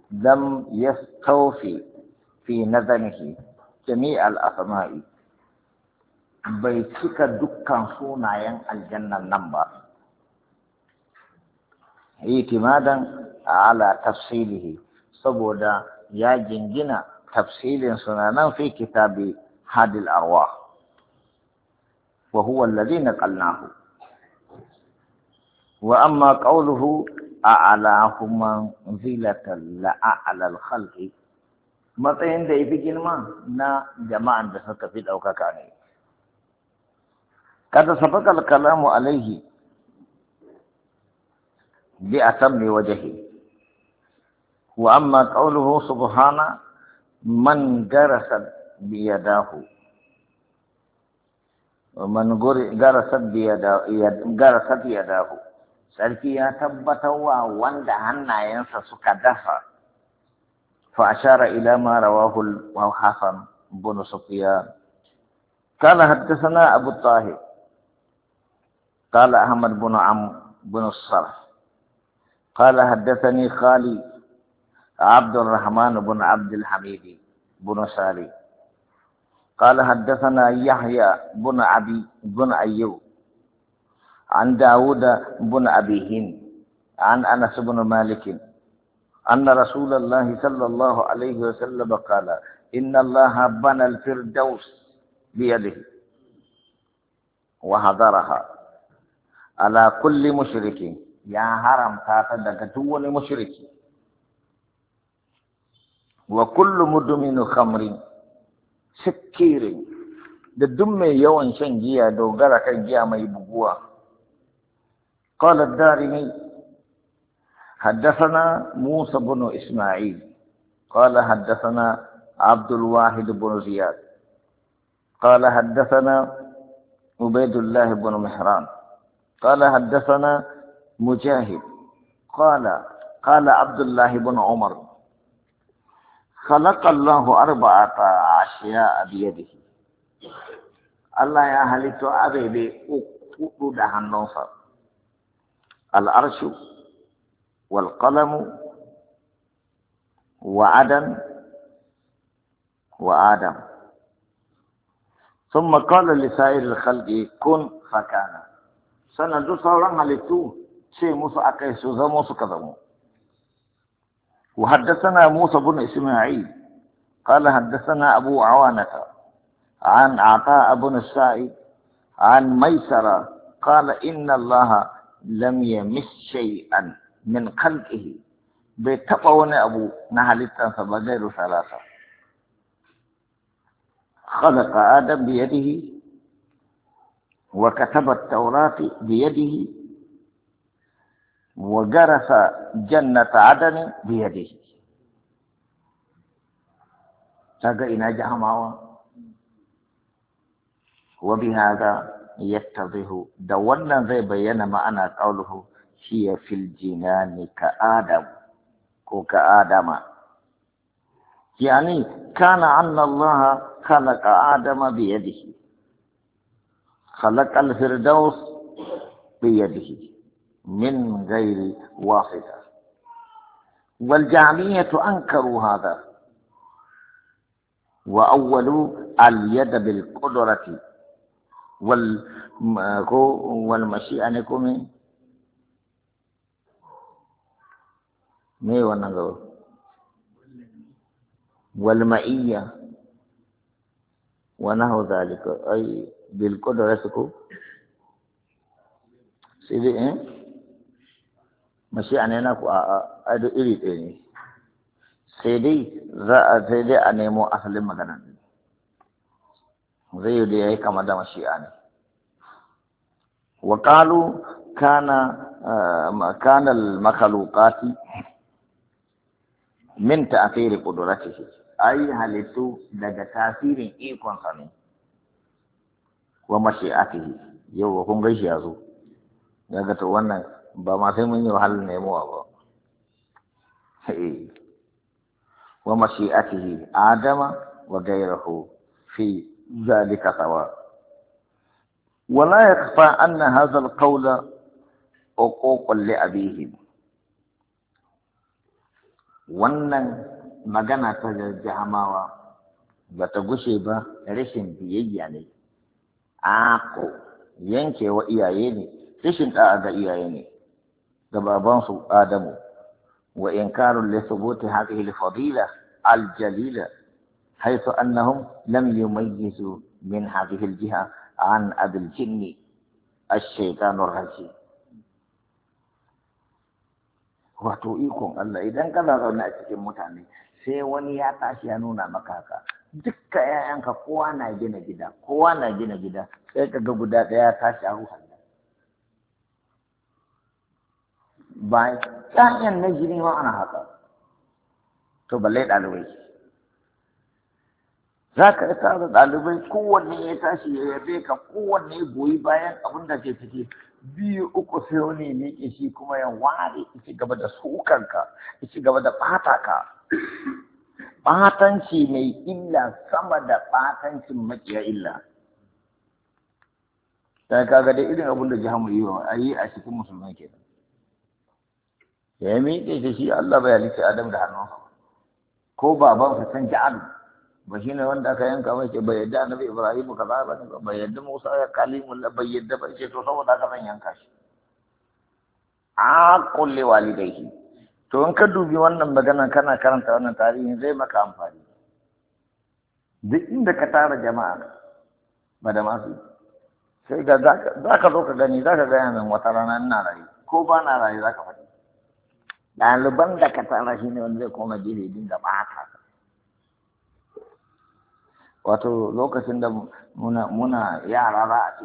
لم يستوفي في نظمه جميع الأسماء بيتك دكان سونايا الجنة النمبر اعتمادا على تفصيله سبودا يا جنجنا تفصيل سنانا في كتاب هادي الأرواح وهو الذي نقلناه. وأما قوله أعلاهم منزلة لأعلى الخلق matsayin da ya fi girma na jama'an da suka fi ɗaukaka ne. Kada sabaka kalamu alaihi bi atammi wajhi. Wa amma qawluhu subhana man garasat bi yadahu. Man garasat yadahu. Sarki ya tabbatar wa wanda hannayensa suka dafa. فأشار إلى ما رواه الحسن بن سفيان قال حدثنا أبو الطاهر قال أحمد بن عمرو بن الصرح قال حدثني خالي عبد الرحمن بن عبد الحميد بن سالي قال حدثنا يحيى بن أبي بن أيوب عن داود بن أبي هند عن أنس بن مالك أن رسول الله صلى الله عليه وسلم قال إن الله بنى الفردوس بيده وحضرها على كل مشرك يا حرم تاتدك دون مشرك وكل مدمن خمر سكير الدم يوم شنجيا دوغرا كنجيا ما يبغوا قال الدارمي حدثنا موسى بن إسماعيل قال حدثنا عبد الواحد بن زياد قال حدثنا عبيد الله بن محران قال حدثنا مجاهد قال عبد الله بن عمر خلق الله 4 أشياء بيده الله يا هلتو أبي أقود هنوصر العرش والقلم وعدن وآدم ثم قال لسائر الخلق كن فكان سندو صورا هلتو شيء موسى أكيس وزموس كذمو وحدثنا موسى بن إسماعيل قال حدثنا أبو عوانة عن عطاء بن السائب عن ميسرة قال إن الله لم يمس شيئا من خلقه بتقون أبو نهلتا فبغير 3 خلق آدم بيده وكتب التوراة بيده وجرس جنة عدن بيده تقئنا جهماوا وبهذا يتضح دولنا زي بينا معنى قوله هي في الجنان كآدم كآدم يعني كان أن الله خلق آدم بيده خلق الفردوس بيده من غير واسطة والجهمية أنكروا هذا وأولوا اليد بالقدرة والمشيئة نكون والمئية ونحو ذلك أي بالقدرة سيدي مشيئة نكو أدو إليت إني سيدي أنيمو أصل مغانا زي دي كما دا مشيئة وقالوا كان المخلوقات من تأثير قدرته أي هلتو لدى تأثير إيقون صني ومشيئته يو كون غيش يازو يغتو وانا بما سيمن يوحل نيمو أبو ومشيئته آدم وغيره في ذلك سواء ولا يخفى أن هذا القول حقوق لأبيهم wannan magana ta jahamawa ba ta gushe ba rashin biyayya ne ako yankewa iyaye ne rashin da'a ga iyaye ne ga babansu Adamu wa inkarun li thubuti hadhihi al-fadila al-jalila haythu annahum lam yumayyizu min hadhihi al-jiha an abil jinni ash-shaytan ar-rajim. Wato ikon Allah idan kana zaune a cikin mutane sai wani ya tashi ya nuna maka haka dukkan ƴaƴanka kowa na gina gida sai ka ga guda ɗaya tashi a ruhan ba ƴaƴan na jini ma ana haka to balle ɗalibai za ka tara ɗalibai kowanne ya tashi ya yabe ka kowanne goyi bayan abin da ke ciki biyu uku sai wani ne shi kuma ya ware ci gaba da sukanka ci gaba da ɓata ka ɓatanci mai illa sama da ɓatancin maƙiya illa ta kaga da irin abin da jihamu yi a cikin musulmai kenan ya miƙe shi shi Allah bai halitta Adam da hannunsa ko baban sa san ja'al ba shi ne wanda aka yanka mai ce bai yadda annabi Ibrahim kaza ba ne bai yadda Musa ya kalimullah bai yadda ba ce to saboda haka zan yanka shi a kulli walidaihi to in ka dubi wannan magana kana karanta wannan tarihin zai maka amfani duk inda ka tara jama'a ba da masu sai ga za ka zo ka gani za ka gaya min wata rana ina rayu ko ba na rayu za ka faɗi ɗaliban da ka tara shi ne wanda zai koma gefe dinga ɓata wato lokacin da muna yara za a ce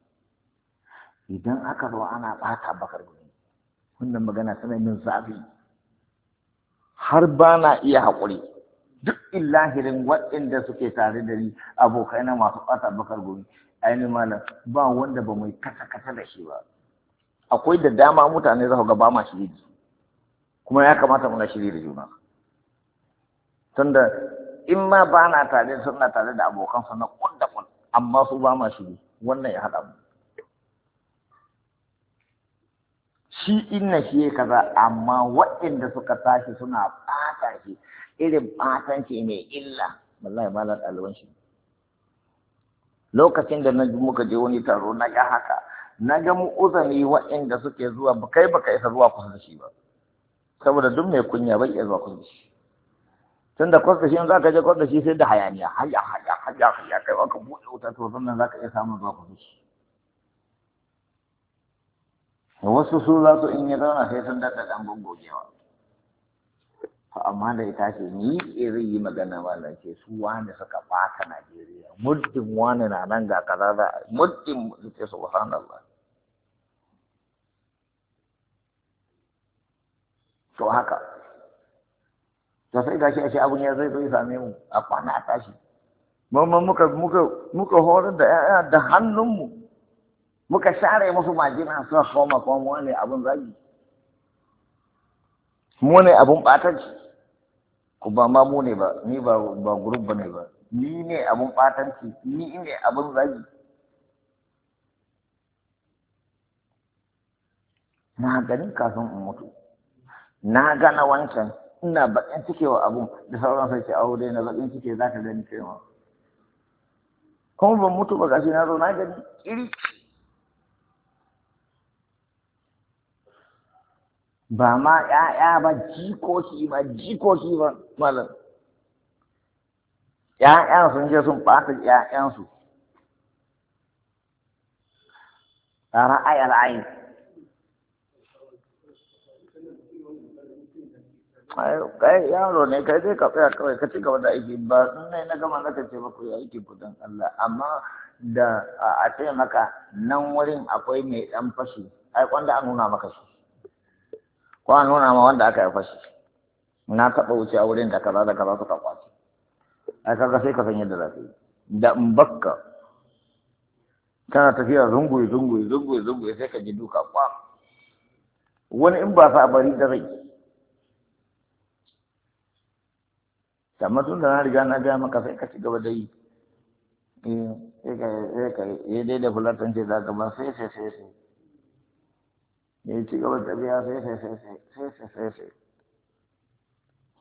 idan aka zo ana ɓata bakar gumi wannan magana tana min zafi har ba na iya haƙuri duk illahirin waɗanda suke tare da ni abokai na masu ɓata bakar gumi ainihin malam ba wanda ba mai kasa-kasa da shi ba akwai da dama mutane za su ga ba ma shiri kuma ya kamata muna shiri da juna tunda in ma ba na tare suna tare da abokansa na kunda kun amma su ba ma shiri wannan ya haɗa mu shi inna shi ya kaza amma waɗanda suka tashi suna ɓata shi irin ɓatanci mai illa wallahi ba na ɗaliban shi lokacin da muka je wani taro na ga haka na ga mu uzani waɗanda suke zuwa kai baka isa zuwa kusa da shi ba saboda duk mai kunya bai iya zuwa kusa da shi tunda kusa da shi za ka je kusa da shi sai da hayaniya haya kai ka buɗe wuta to sannan za ka iya samun zuwa kusa da shi wasu su za su in yi zauna sai sun daɗa ɗan gungogewa amma da ita ce ni zai yi magana malam ce su wani suka ɓata Najeriya muddin wani na nan ga kaza da muddin ce subhanallah to haka to sai gashi ashe abun ya zai zo ya same mu a kwana a tashi mamman muka horar da ƴaƴa da hannunmu muka share musu majina suka koma mu ne abun zagi mu ne abun ɓatanci ku ba ma mu ne ba ni ba group ba ne ba ni ne abun ɓatanci ni ne abun zagi na ganin kafin in mutu na gana wancan ina bakin cikewa abun da sauran sai ce aure na bakin cike za ka gani kai ma kuma ban mutu ba gashi na zo na gani iri ba ma ƴaƴa ba jikoki ba malam ƴaƴan sun je sun ɓata ƴaƴansu a ra'ayar ayin kai yaro ne kai dai ka tsaya kawai ka ci gaba da aiki ba in na gama na ce ba ku yi aiki kudan Allah amma da a ce maka nan wurin akwai mai ɗan fashi ai wanda an nuna maka shi ko an nuna ma wanda aka yi fashi na taɓa wuce a wurin da kaza suka kwace ai kaga sai ka san yadda za ka yi da in bakka kana tafiya zunguyi sai ka ji duka kwa wani in ba sa bari da rai amma tun da na riga na gaya maka sai ka ci gaba da yi sai ka yi dai da fulatanci za ka ba sai ya ci gaba da biya sai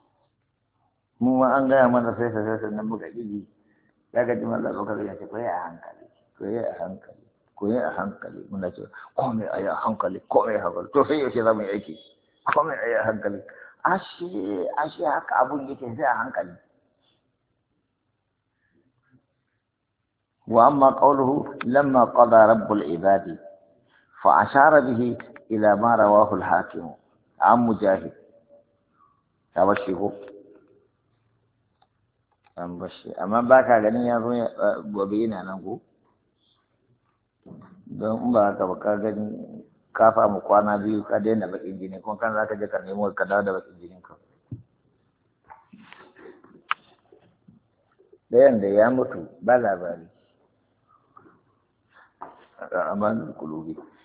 mu ma an gaya mana sai nan muka ƙiji ya gaji mallar lokacin ya ce ko ya hankali ko ya hankali ko ya hankali muna ce komai a yi hankali komai a hankali to sai yaushe za mu yi aiki komai a yi hankali ashe haka abun yake sai a hankali wa amma qawluhu lamma qada rabbul ibadi fa ashara bihi ila ma rawahu al-hakim an mujahid ta bashi ko an bashi amma baka ganin ya zo gobe yana nan ko don in ba haka ba ka gani ka famu kwana biyu ka daina bakin jini kuma kan za ka je ka nemo ka dawo da bakin jinin ka ɗayan da ya mutu ba labari a amalin kulubi